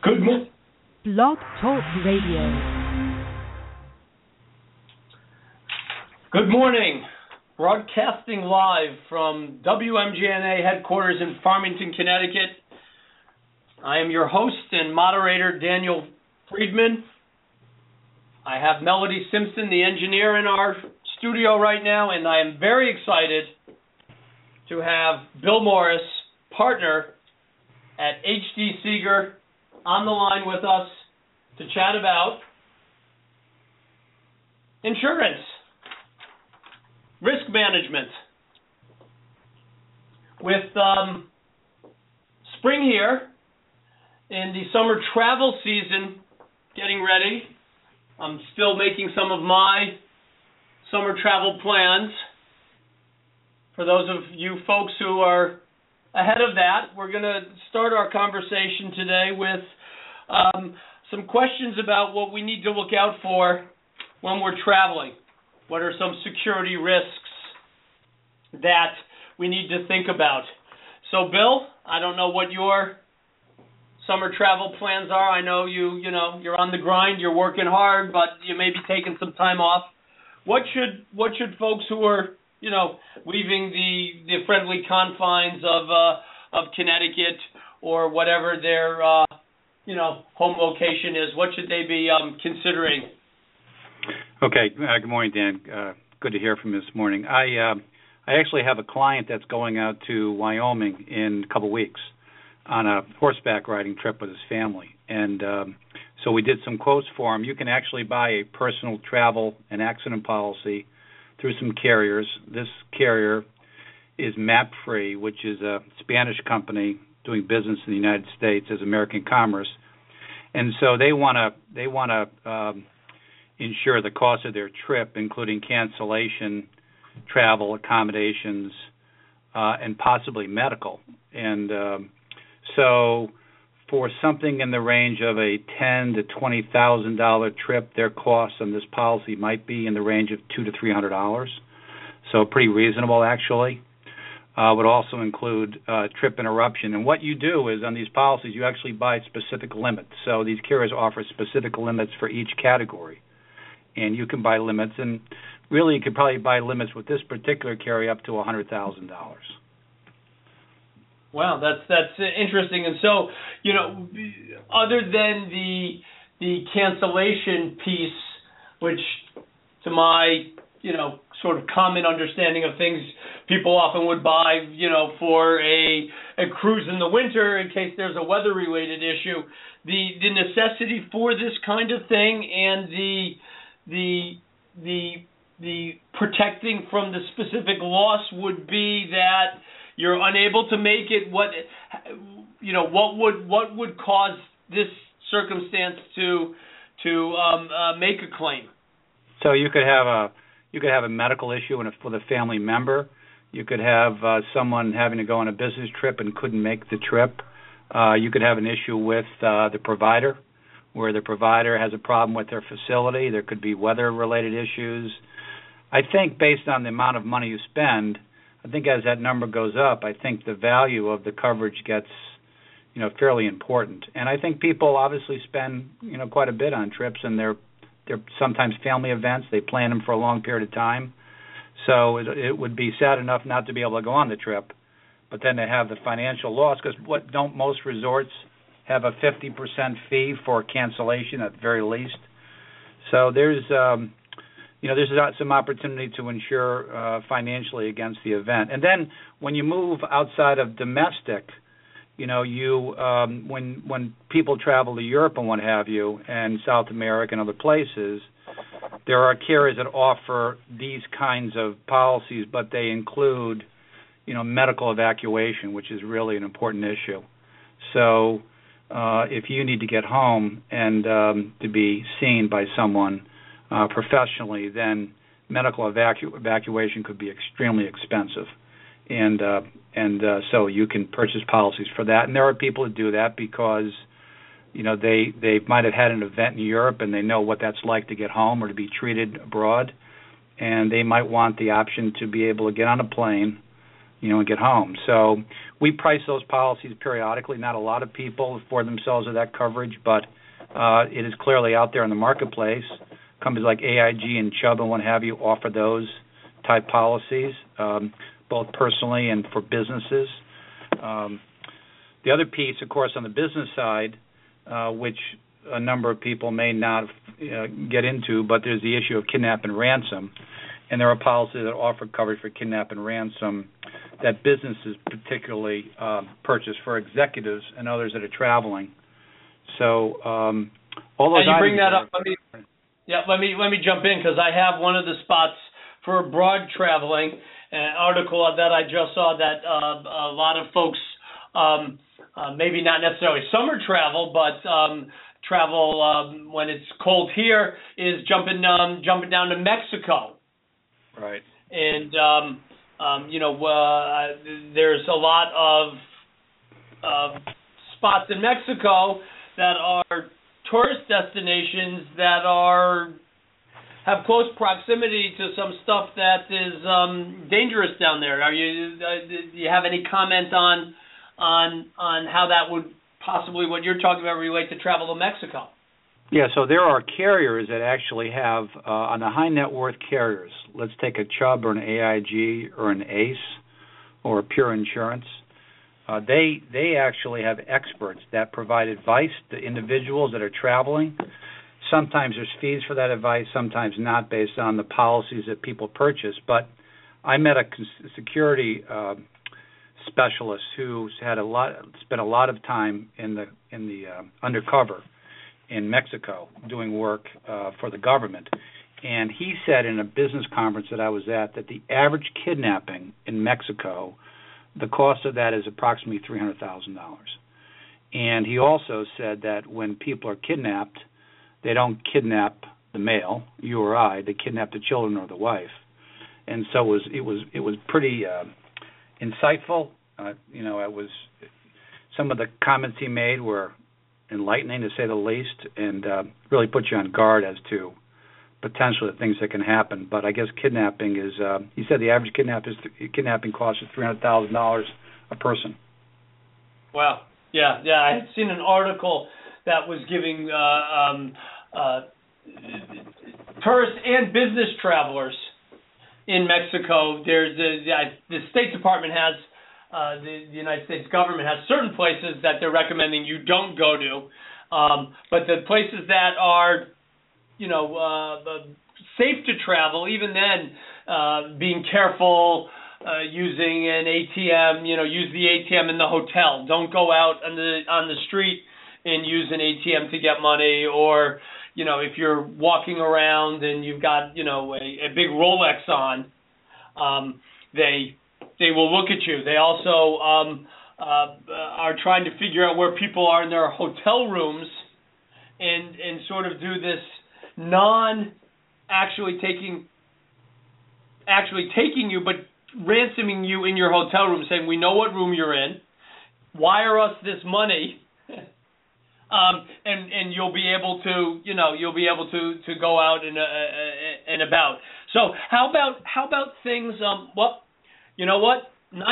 Good morning. Blog Talk Radio. Good morning. Broadcasting live from WMGNA headquarters in Farmington, Connecticut. I am your host and moderator, Daniel Friedman. I have Melody Simpson, the engineer, in our studio right now, and I am very excited to have Bill Morris, partner at H.D. Seeger, on the line with us to chat about insurance, risk management. With spring here and the summer travel season getting ready, I'm still making some of my summer travel plans. For those of you folks who are ahead of that, we're going to start our conversation today with some questions about what we need to look out for when we're traveling. What are some security risks that we need to think about? So, Bill, I don't know what your summer travel plans are. I know you're on the grind, you're working hard, but you may be taking some time off. What should folks who are leaving the friendly confines of Connecticut or whatever their home location is, what should they be considering? Okay. Good morning, Dan. Good to hear from you this morning. I actually have a client that's going out to Wyoming in a couple weeks on a horseback riding trip with his family, and so we did some quotes for him. You can actually buy a personal travel and accident policy through some carriers. This carrier is MAPFRE, which is a Spanish company doing business in the United States as American Commerce, and so they want to insure the cost of their trip, including cancellation, travel, accommodations, and possibly medical. And so for something in the range of a $10,000 to $20,000 trip, their cost on this policy might be in the range of $200 to $300. So pretty reasonable, actually. Would also include trip interruption. And what you do is on these policies, you actually buy specific limits. So these carriers offer specific limits for each category. And you can buy limits. And really, you could probably buy limits with this particular carrier up to $100,000. Wow, that's interesting. And so, other than the cancellation piece, which to my sort of common understanding of things, people often would buy for a cruise in the winter in case there's a weather-related issue. The necessity for this kind of thing and the protecting from the specific loss would be that you're unable to make it. What would cause this circumstance to make a claim? So you could have a medical issue with a family member. You could have someone having to go on a business trip and couldn't make the trip. You could have an issue with the provider, where the provider has a problem with their facility. There could be weather-related issues. I think based on the amount of money you spend, I think as that number goes up, I think the value of the coverage gets, fairly important. And I think people obviously spend, quite a bit on trips, and they're sometimes family events. They plan them for a long period of time. So it would be sad enough not to be able to go on the trip, but then to have the financial loss, because don't most resorts have a 50% fee for cancellation at the very least? So there's some opportunity to insure financially against the event. And then when you move outside of domestic, when people travel to Europe and what have you, and South America and other places, there are carriers that offer these kinds of policies, but they include, medical evacuation, which is really an important issue. So if you need to get home and to be seen by someone professionally, then medical evacuation could be extremely expensive. And so you can purchase policies for that. And there are people who do that because, they might have had an event in Europe and they know what that's like to get home or to be treated abroad. And they might want the option to be able to get on a plane, and get home. So we price those policies periodically. Not a lot of people afford themselves with that coverage, but it is clearly out there in the marketplace. Companies like AIG and Chubb and what have you offer those type policies, both personally and for businesses. The other piece, of course, on the business side, which a number of people may not get into, but there's the issue of kidnap and ransom. And there are policies that offer coverage for kidnap and ransom that businesses particularly purchase for executives and others that are traveling. So all those you bring that up. Let me jump in because I have one of the spots for abroad traveling, an article that I just saw that a lot of folks, maybe not necessarily summer travel, but travel when it's cold here, is jumping down to Mexico. Right. And there's a lot of spots in Mexico that are tourist destinations that have close proximity to some stuff that is dangerous down there. Do you have any comment on how that would possibly, what you're talking about, relate to travel to Mexico? Yeah, so there are carriers that actually have, on the high net worth carriers, let's take a Chubb or an AIG or an ACE or a Pure Insurance, they actually have experts that provide advice to individuals that are traveling. Sometimes there's fees for that advice, sometimes not, based on the policies that people purchase. But I met a security specialist who's spent a lot of time in the undercover in Mexico doing work for the government, and he said in a business conference that I was at that the average kidnapping in Mexico, the cost of that is approximately $300,000. And he also said that when people are kidnapped, they don't kidnap the male, you or I, they kidnap the children or the wife. And so it was pretty insightful. It was, some of the comments he made were enlightening, to say the least, and really put you on guard as to potentially the things that can happen. But I guess kidnapping is, he said the average kidnapping cost is $300,000 a person. Wow. Yeah. I had seen an article that was giving tourists and business travelers in Mexico. There's the State Department has, the United States government has certain places that they're recommending you don't go to, but the places that are, safe to travel, even then, being careful, using an ATM, use the ATM in the hotel. Don't go out on the street and use an ATM to get money, or, if you're walking around and you've got, a big Rolex on, they will look at you. They also are trying to figure out where people are in their hotel rooms and sort of do this non-actually taking you, but ransoming you in your hotel room, saying, we know what room you're in, wire us this money, and you'll be able to go out and about. So how about things? You know what?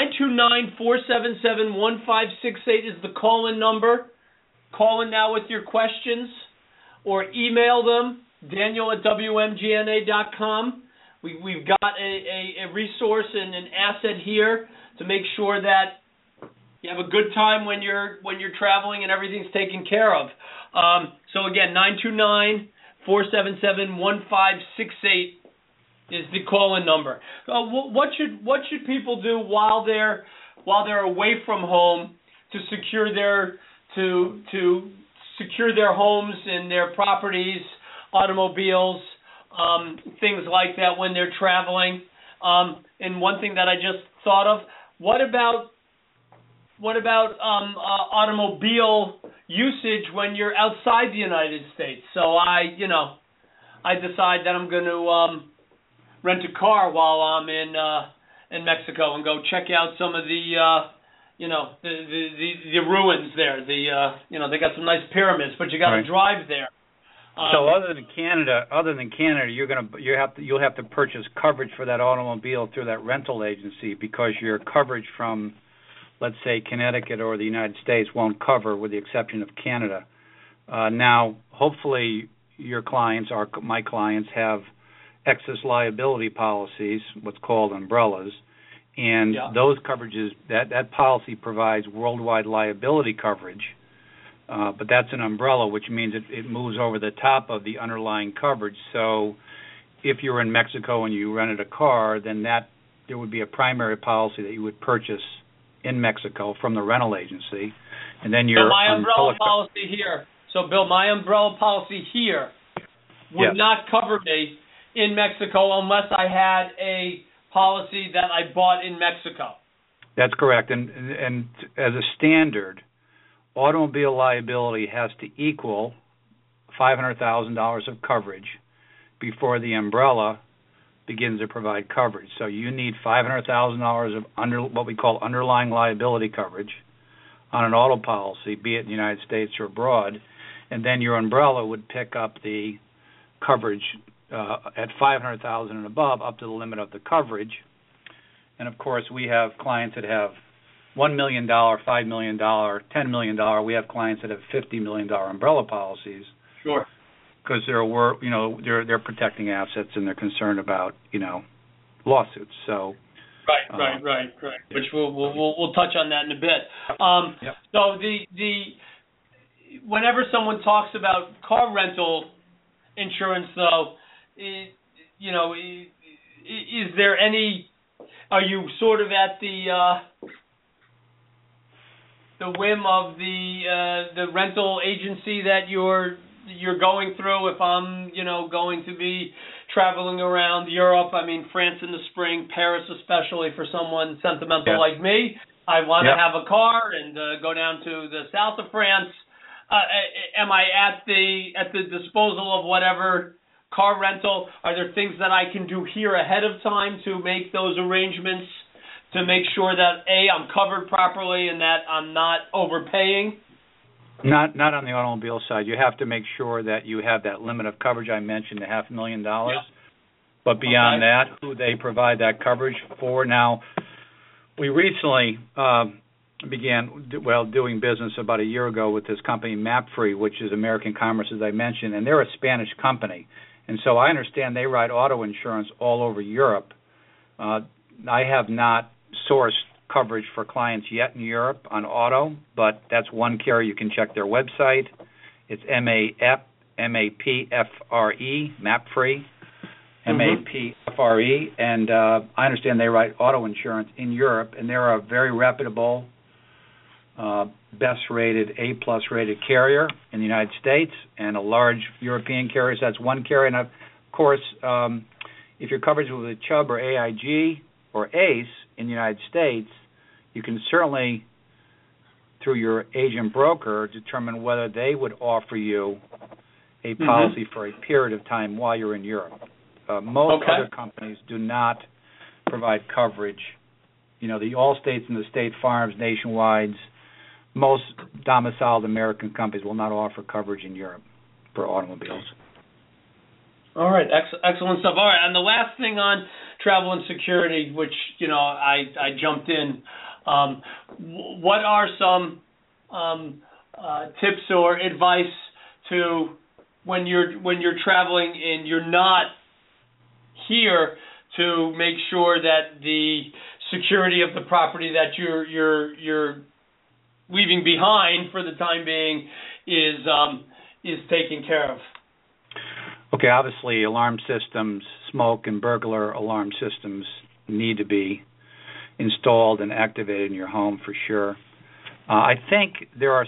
929-477-1568 is the call-in number. Call in now with your questions, or email them, Daniel@WMGNA.com. We've got a resource and an asset here to make sure that you have a good time when you're traveling and everything's taken care of. So again, 929-477-1568 is the call-in number. What should people do while they're away from home to secure their homes and their properties, automobiles, things like that when they're traveling? And one thing that I just thought of: what about automobile usage when you're outside the United States? So I decide that I'm going to rent a car while I'm in Mexico and go check out some of the ruins there. They got some nice pyramids, but you got to drive there. So other than Canada, you'll have to purchase coverage for that automobile through that rental agency, because your coverage from, let's say, Connecticut or the United States won't cover, with the exception of Canada. Now, hopefully, your clients, my clients, have excess liability policies, what's called umbrellas, and those coverages, that policy provides worldwide liability coverage. But that's an umbrella, which means it moves over the top of the underlying coverage. So if you were in Mexico and you rented a car, then there would be a primary policy that you would purchase in Mexico from the rental agency. And then your my umbrella policy here. So, Bill, my umbrella policy here would not cover me in Mexico unless I had a policy that I bought in Mexico. That's correct. And as a standard, automobile liability has to equal $500,000 of coverage before the umbrella begins to provide coverage. So you need $500,000 of what we call underlying liability coverage on an auto policy, be it in the United States or abroad, and then your umbrella would pick up the coverage at $500,000 and above, up to the limit of the coverage. And of course, we have clients that have $1 million, $5 million, $10 million. We have clients that have $50 million umbrella policies. Sure. Because they're protecting assets and they're concerned about lawsuits. So. Right. Which we'll touch on that in a bit. So the whenever someone talks about car rental insurance, though, is there any? Are you sort of at the whim of the rental agency that you're going through? If I'm going to be traveling around Europe, I mean France in the spring, Paris especially for someone sentimental like me, I want to have a car and go down to the south of France. Am I at the disposal of whatever car rental? Are there things that I can do here ahead of time to make those arrangements to make sure that I'm covered properly and that I'm not overpaying? Not on the automobile side. You have to make sure that you have that limit of coverage I mentioned, the $500,000. Yeah. But beyond that, who they provide that coverage for. Now, we recently began doing business about a year ago with this company, MapFree, which is American Commerce, as I mentioned, and they're a Spanish company. And so I understand they write auto insurance all over Europe. I have not sourced coverage for clients yet in Europe on auto, but that's one carrier. You can check their website. It's MAPFRE, MapFree, MAPFRE, and I understand they write auto insurance in Europe, and they're a very reputable, best-rated, A-plus rated carrier in the United States, and a large European carrier. So that's one carrier. And of course, if your coverage is with Chubb or AIG or ACE in the United States, you can certainly, through your agent broker, determine whether they would offer you a policy for a period of time while you're in Europe. Most other companies do not provide coverage. The Allstates and the State Farms, Nationwides, most domiciled American companies will not offer coverage in Europe for automobiles. All right, excellent stuff. All right, and the last thing on travel and security, which I jumped in. What are some tips or advice to when you're traveling and you're not here, to make sure that the security of the property that you're leaving behind for the time being is taken care of? Okay, obviously alarm systems, smoke and burglar alarm systems need to be installed and activated in your home for sure. I think there's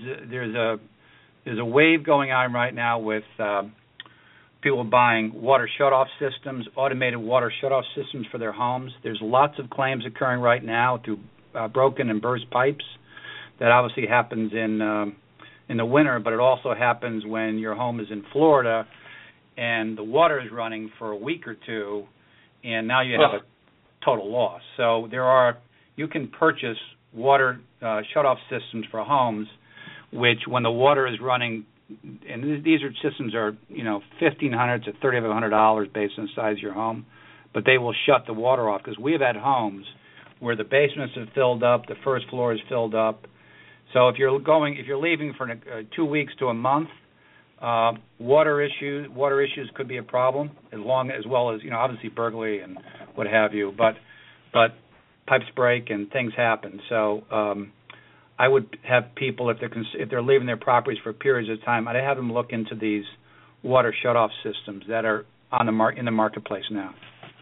a wave going on right now with people buying water shutoff systems, automated water shutoff systems for their homes. There's lots of claims occurring right now through broken and burst pipes. That obviously happens in the winter, but it also happens when your home is in Florida and the water is running for a week or two, and now you have a total loss. So you can purchase water shutoff systems for homes, which when the water is running and these are systems are $1,500 to $3,500 based on the size of your home, but they will shut the water off because we have had homes where the basements have filled up, the first floor is filled up. So if you're leaving for 2 weeks to a month, water issues could be a problem, as well as obviously burglary and what have you. But pipes break and things happen. So I would have people, if they're leaving their properties for periods of time, I'd have them look into these water shutoff systems that are in the marketplace now.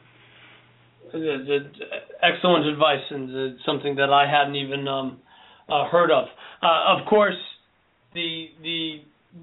Excellent advice, and something that I hadn't even heard of. Of course, the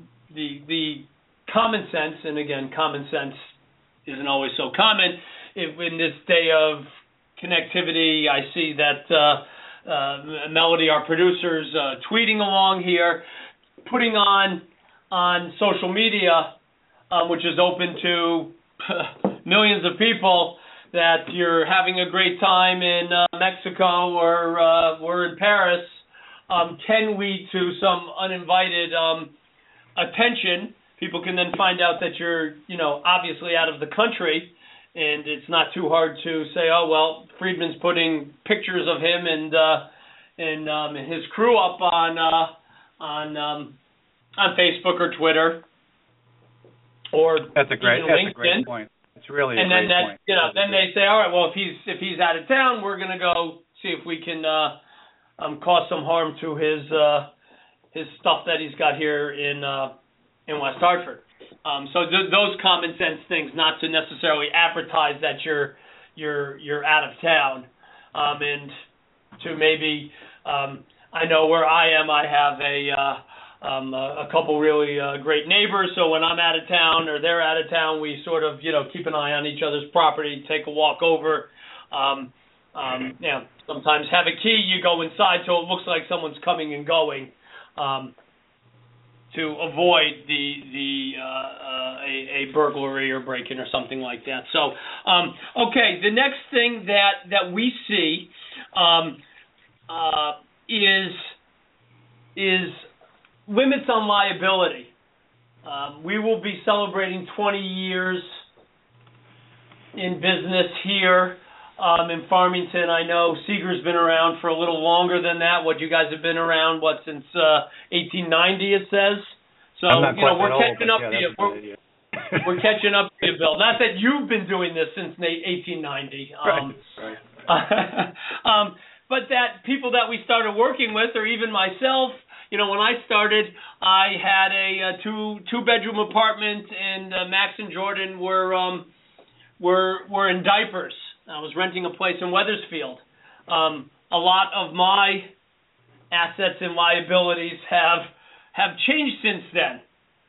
common sense, and again, common sense isn't always so common. If in this day of connectivity, I see that Melody, our producer's tweeting along here, putting on social media, which is open to millions of people, that you're having a great time in Mexico or in Paris, can lead to some uninvited attention. People can then find out that you're, obviously out of the country, and it's not too hard to say, oh well, Friedman's putting pictures of him and his crew up on Facebook or Twitter, or that's a great point. It's really and a then great point. Then they say, all right, well, if he's out of town, we're going to go see if we can cause some harm to his stuff that he's got here in West Hartford. So those common sense things, not to necessarily advertise that you're out of town, and to maybe I know where I am, I have a couple really great neighbors, so when I'm out of town or they're out of town, we sort of keep an eye on each other's property, take a walk over. Sometimes have a key, you go inside so it looks like someone's coming and going, to avoid a burglary or break-in or something like that. So, okay, the next thing that we see is limits on liability. We will be celebrating 20 years in business here in Farmington. I know Seeger's been around for a little longer than that. What, you guys have been around, since 1890, it says? So, we're catching up to you. We're catching up to you, Bill. Not that you've been doing this since 1890. Right. But that people that we started working with, or even myself, when I started, I had a two-bedroom apartment, and Max and Jordan were in diapers. I was renting a place in Wethersfield. A lot of my assets and liabilities have changed since then.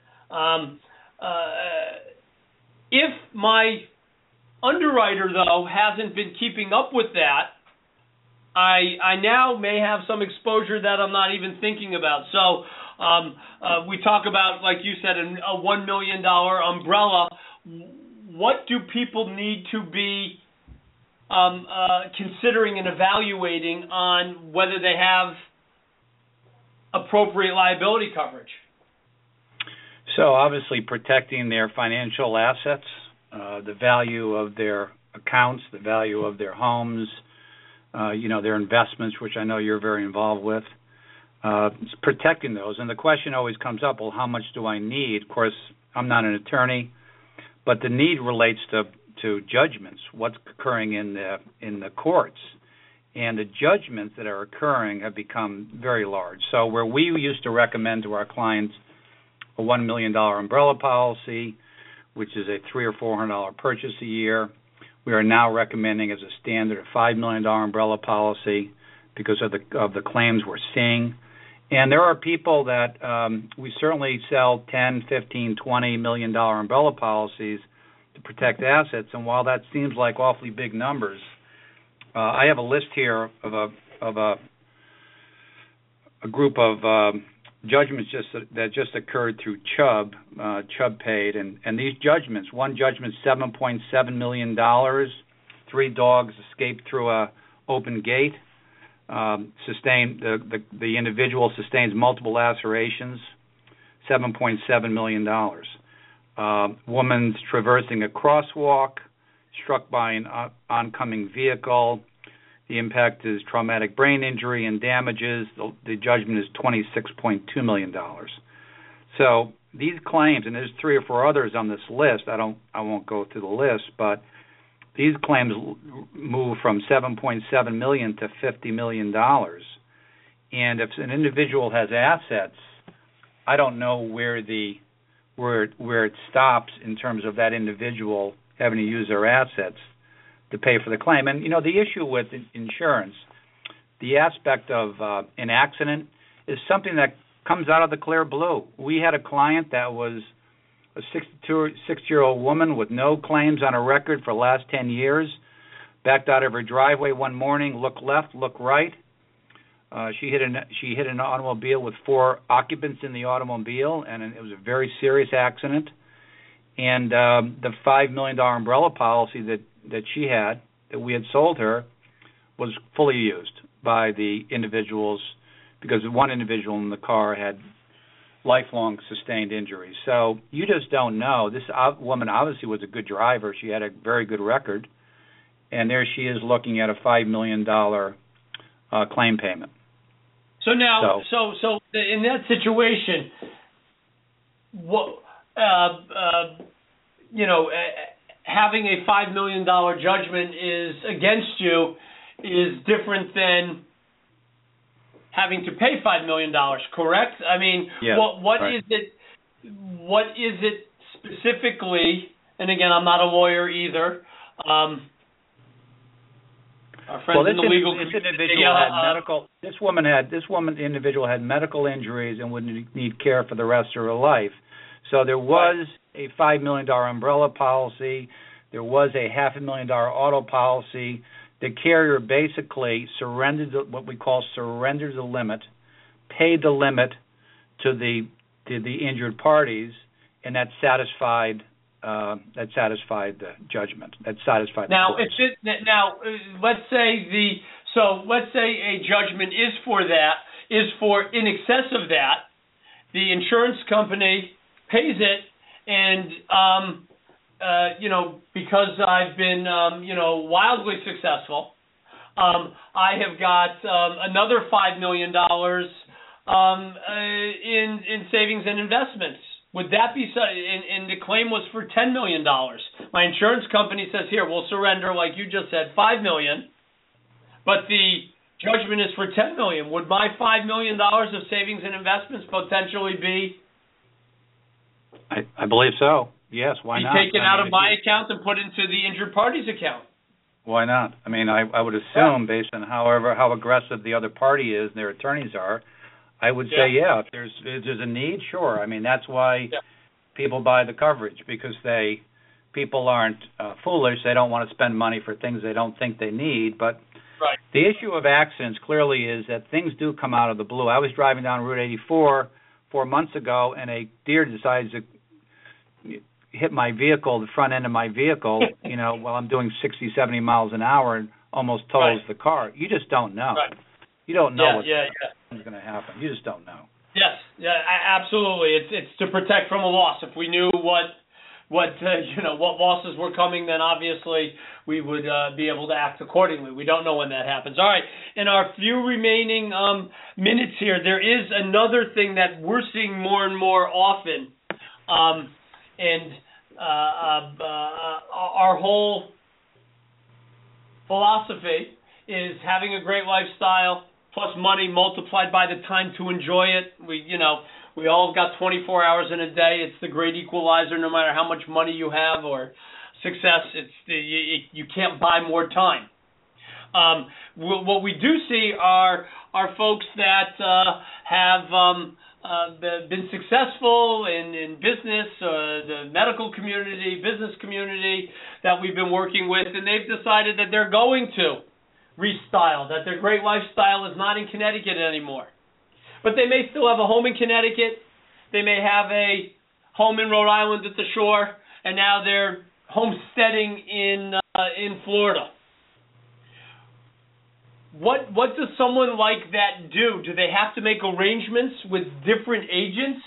If my underwriter, though, hasn't been keeping up with that, I now may have some exposure that I'm not even thinking about. So we talk about, like you said, a $1 million umbrella. What do people need to be considering and evaluating on whether they have appropriate liability coverage? So obviously protecting their financial assets, the value of their accounts, the value of their homes, their investments, which I know you're very involved with, protecting those. And the question always comes up, well, how much do I need? Of course, I'm not an attorney, but the need relates to judgments, what's occurring in the courts. And the judgments that are occurring have become very large. So where we used to recommend to our clients a $1 million umbrella policy, which is a $300 or $400 purchase a year, we are now recommending as a standard a $5 million umbrella policy because of the claims we're seeing. And there are people that we certainly sell $10, $15, $20 million umbrella policies to protect assets. And while that seems like awfully big numbers, I have a list here of a group of judgments that just occurred through Chubb. Chubb paid, and these judgments, one judgment $7.7 million, 3 dogs escaped through a open gate, sustained the individual sustains multiple lacerations, $7.7 million. Woman's traversing a crosswalk, struck by an oncoming vehicle. The impact is traumatic brain injury and damages. The judgment is $26.2 million. So these claims, and there's 3 or 4 others on this list. I won't go through the list, but these claims move from $7.7 million to $50 million. And if an individual has assets, I don't know where it stops in terms of that individual having to use their assets to pay for the claim. And, the issue with insurance, the aspect of an accident is something that comes out of the clear blue. We had a client that was a 66-year-old woman with no claims on her record for the last 10 years, backed out of her driveway one morning, looked left, looked right. She hit an automobile with 4 occupants in the automobile, and it was a very serious accident. And the $5 million umbrella policy that she had, that we had sold her, was fully used by the individuals, because one individual in the car had lifelong sustained injuries. So you just don't know. This woman obviously was a good driver. She had a very good record. And there she is looking at a $5 million claim payment. So now, so in that situation, what having a $5 million judgment is against you is different than having to pay $5 million, correct? I mean, yes, what right. is it? What is it specifically? And again, I'm not a lawyer either. Our friends in the legal community. This individual had medical injuries and would need care for the rest of her life. So there was a $5 million umbrella policy. There was a $500,000 auto policy. The carrier basically surrendered what we call surrendered the limit, paid the limit to the injured parties, and that satisfied the judgment. That satisfied. Now, the courts. let's say a judgment is for in excess of that. The insurance company pays it, and because I've been wildly successful, I have got another $5 million in savings and investments. Would that be so? And the claim was for $10 million. My insurance company says, here, we'll surrender, like you just said, $5 million, but the judgment is for $10 million. Would my $5 million of savings and investments potentially be? I believe so. Yes, why not? Be taken out of my account and put into the injured party's account. Why not? I mean, I would assume, based on how aggressive the other party is and their attorneys are, I would say, if there's a need, sure. I mean, that's why people buy the coverage, because people aren't foolish. They don't want to spend money for things they don't think they need. But the issue of accidents clearly is that things do come out of the blue. I was driving down Route 84 4 months ago, and a deer decides to hit my vehicle, the front end of my vehicle, while I'm doing 60, 70 miles an hour, and almost tows the car. You just don't know. You don't know what's going to happen. You just don't know. Yes, absolutely. It's to protect from a loss. If we knew what losses were coming, then obviously we would be able to act accordingly. We don't know when that happens. All right, in our few remaining minutes here, there is another thing that we're seeing more and more often, and our whole philosophy is having a great lifestyle plus money multiplied by the time to enjoy it. We all got 24 hours in a day. It's the great equalizer. No matter how much money you have or success, you can't buy more time. What we do see are folks that have been successful in business, the medical community, business community that we've been working with, and they've decided that they're going to restyle, that their great lifestyle is not in Connecticut anymore. But they may still have a home in Connecticut. They may have a home in Rhode Island at the shore, and now they're homesteading in Florida. What does someone like that do? Do they have to make arrangements with different agents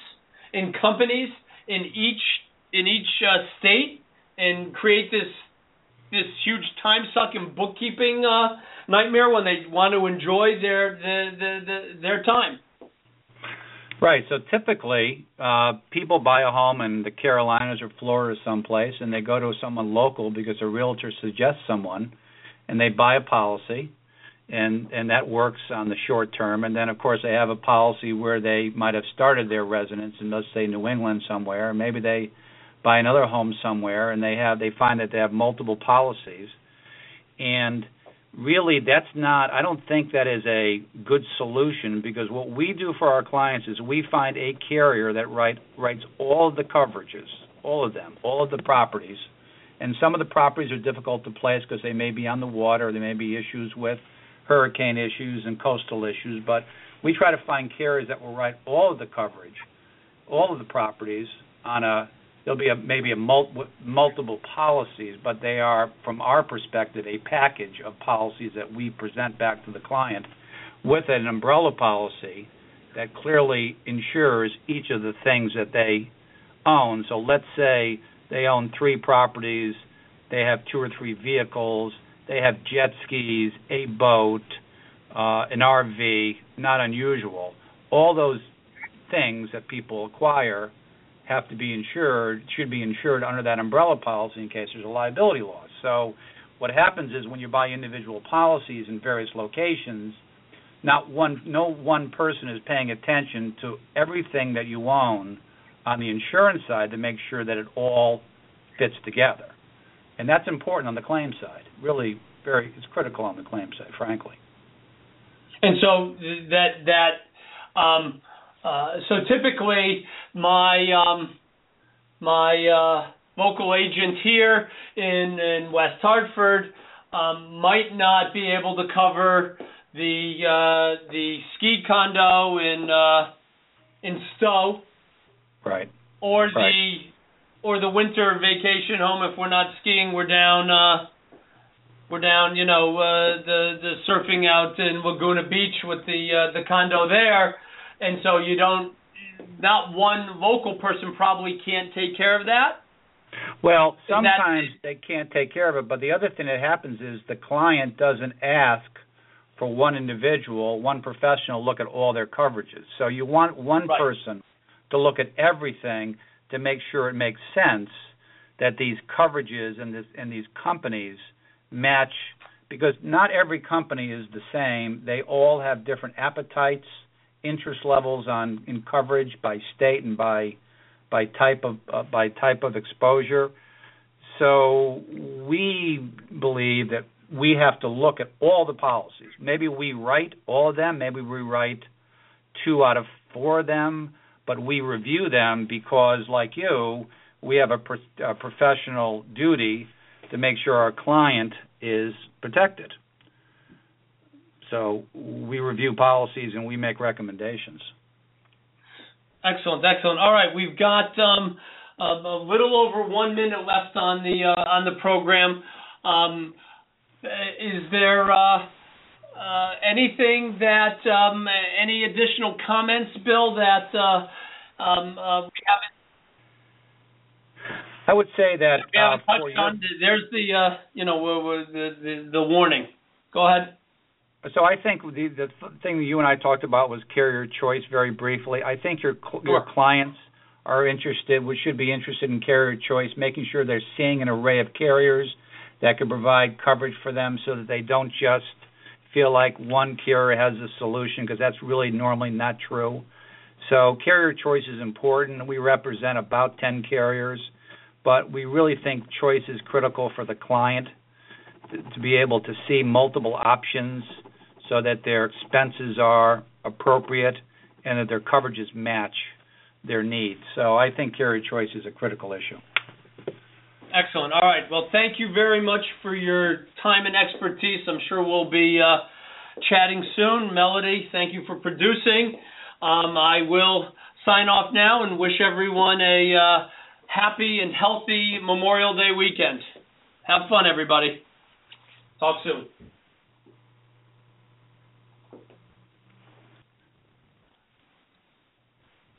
in companies in each state and create this huge time-sucking bookkeeping nightmare when they want to enjoy their time. Right. So typically, people buy a home in the Carolinas or Florida someplace, and they go to someone local because a realtor suggests someone, and they buy a policy, and that works on the short term. And then, of course, they have a policy where they might have started their residence in, let's say, New England somewhere. Maybe they buy another home somewhere, and they find that they have multiple policies. And really, I don't think that is a good solution, because what we do for our clients is we find a carrier that writes all of the coverages, all of them, all of the properties. And some of the properties are difficult to place because they may be on the water, there may be issues with hurricane issues and coastal issues, but we try to find carriers that will write all of the coverage, all of the properties on there'll be multiple policies, but they are, from our perspective, a package of policies that we present back to the client with an umbrella policy that clearly insures each of the things that they own. So let's say they own 3 properties, they have 2 or 3 vehicles, they have jet skis, a boat, an RV, not unusual. All those things that people acquire have to be insured, should be insured under that umbrella policy in case there's a liability loss. So what happens is when you buy individual policies in various locations, no one person is paying attention to everything that you own on the insurance side to make sure that it all fits together. And that's important on the claim side. Really, it's critical on the claim side, frankly. And so so typically my local agent here in West Hartford might not be able to cover the ski condo in Stowe, right? Or the winter vacation home. If we're not skiing, we're down the surfing out in Laguna Beach with the condo there. And so not one local person probably can't take care of that. Well, sometimes they can't take care of it, but the other thing that happens is the client doesn't ask for one individual, one professional, look at all their coverages. So you want one person to look at everything to make sure it makes sense that these coverages and these companies match, because not every company is the same. They all have different appetites, interest levels in coverage by state and by type of exposure. So we believe that we have to look at all the policies. Maybe we write all of them, maybe we write 2 out of 4 of them, but we review them because, like you, we have a professional duty to make sure our client is protected. So we review policies and we make recommendations. Excellent. All right, we've got a little over 1 minute left on the program. Is there anything that any additional comments, Bill, that we haven't? I would say that we haven't touched on. There's the warning. Go ahead. So I think the thing that you and I talked about was carrier choice very briefly. I think your clients are should be interested in carrier choice, making sure they're seeing an array of carriers that can provide coverage for them so that they don't just feel like one carrier has a solution, because that's really normally not true. So carrier choice is important. We represent about 10 carriers, but we really think choice is critical for the client to be able to see multiple options so that their expenses are appropriate and that their coverages match their needs. So I think carrier choice is a critical issue. Excellent. All right. Well, thank you very much for your time and expertise. I'm sure we'll be chatting soon. Melody, thank you for producing. I will sign off now and wish everyone a happy and healthy Memorial Day weekend. Have fun, everybody. Talk soon.